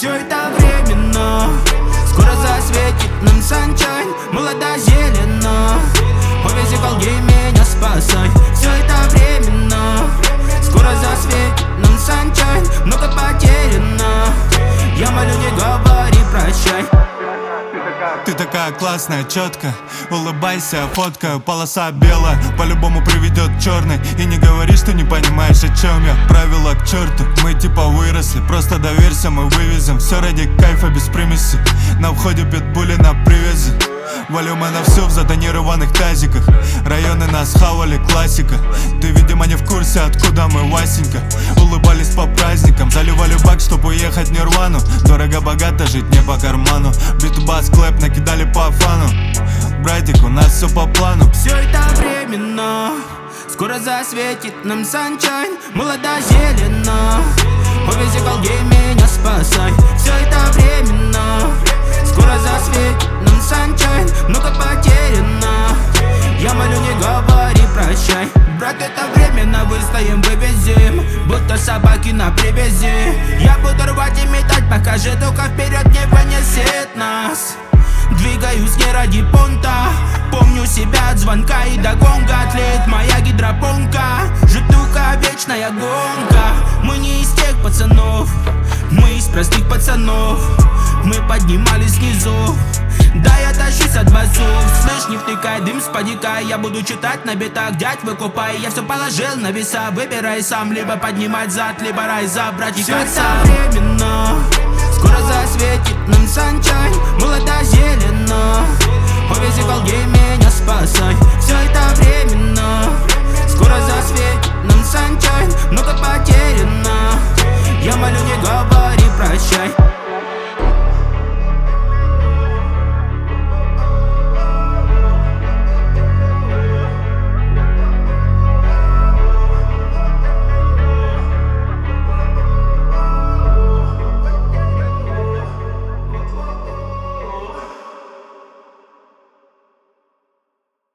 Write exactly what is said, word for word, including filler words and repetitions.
Все это временно, скоро засветит нам санчайн. Молода зелено, повези Волги, меня спасай. Все это временно, скоро засветит нам санчайн. Много потеряно, я молю, не говори прощай. Ты такая классная, четко, улыбайся, фотка, полоса белая по-любому приведет к черной. И не говори, что не понимаешь, о чем я. Правила к черту, мы типа выросли. Просто доверься, мы вывезем все ради кайфа без примеси. На входе питбули на привязи. Валю мы на всю в затонированных тазиках. Районы нас хавали, классика. Ты, видимо, не в курсе, откуда мы, Васенька. Улыбались по праздникам, заливали бак, чтоб уехать в нирвану. Дорого-богато жить не по карману. Бит-бас, клэп накидали по фану. Братик, у нас все по плану. Все это временно, скоро засветит нам санчайн. Молода зелено, повези Волги, меня спасай. Все это временно, скоро засветит нам санчайн. Много потеряно, я молю, не говори прощай. Брат, это временно, выстоим, вывезем, будто собаки на привязи. Я буду рвать и метать, пока же только вперед не вынесет нас. Двигаюсь не ради понта, помню себя от звонка и до гонга. Тлеет моя гидропонка, житука, вечная гонка. Мы не из тех пацанов, мы из простых пацанов. Мы поднимались снизу, да я тащусь от басов. Слышь, не втыкай, дым спадикай. Я буду читать на битах, дядь, выкупай. Я все положил на веса, выбирай сам. Либо поднимать зад, либо рай забрать и как сам. Временно, скоро засветит нам санчайн. Молода зелено, повези Волги, меня спасай. Все это